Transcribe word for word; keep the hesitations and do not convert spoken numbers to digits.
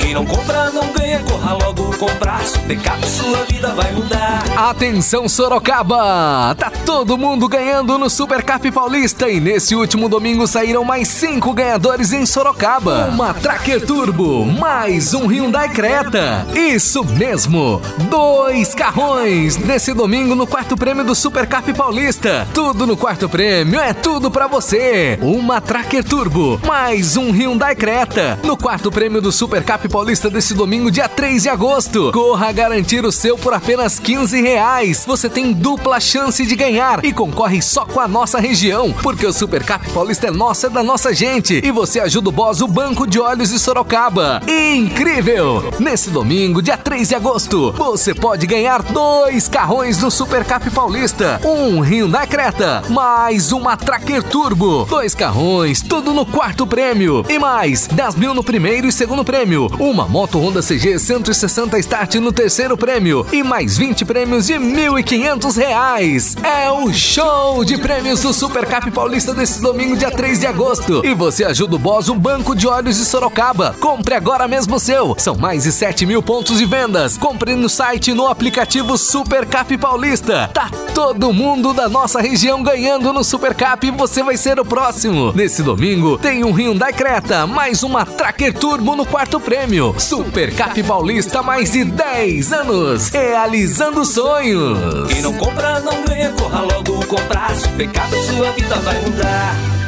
Quem não compra não ganha, corra logo comprar. Supercap, sua vida vai mudar. Atenção Sorocaba, tá todo mundo ganhando no Supercap Paulista e nesse último domingo saíram mais cinco ganhadores em Sorocaba. Uma Tracker Turbo, mais um Hyundai Creta. Isso mesmo, dois carrões nesse domingo no quarto prêmio do Supercap Paulista. Tudo no quarto prêmio, é tudo pra você. Uma Tracker Turbo, mais um Hyundai Creta no quarto prêmio do Supercap Paulista desse domingo, dia três de agosto. Corra garantir o seu por apenas quinze reais. Você tem dupla chance de ganhar e concorre só com a nossa região, porque o Supercap Paulista é nosso, é da nossa gente. E você ajuda o Boss, o Banco de Óleos de Sorocaba. Incrível! Nesse domingo, dia três de agosto, você pode ganhar dois carrões no Supercap Paulista. Um Hyundai Creta, mais uma Tracker Turbo. Dois carrões, tudo no quarto prêmio. E mais, dez mil no primeiro e segundo prêmio. Uma moto Honda C G cento e sessenta Start no terceiro prêmio. E mais vinte prêmios de mil e quinhentos reais. É o show de prêmios do Supercap Paulista desse domingo, dia três de agosto. E você ajuda o Boss, o Banco de Óleos de Sorocaba. Compre agora mesmo o seu. São mais de sete mil pontos de vendas. Compre no site e no aplicativo Supercap Paulista. Tá todo mundo da nossa região ganhando no Supercap e você vai ser o próximo. Nesse domingo tem um Hyundai Creta, mais uma Tracker Turbo no quarto prêmio. Supercap Paulista, mais de dez anos, realizando sonhos. Quem não compra não ganha, corra logo comprar. Supercap, sua vida vai mudar.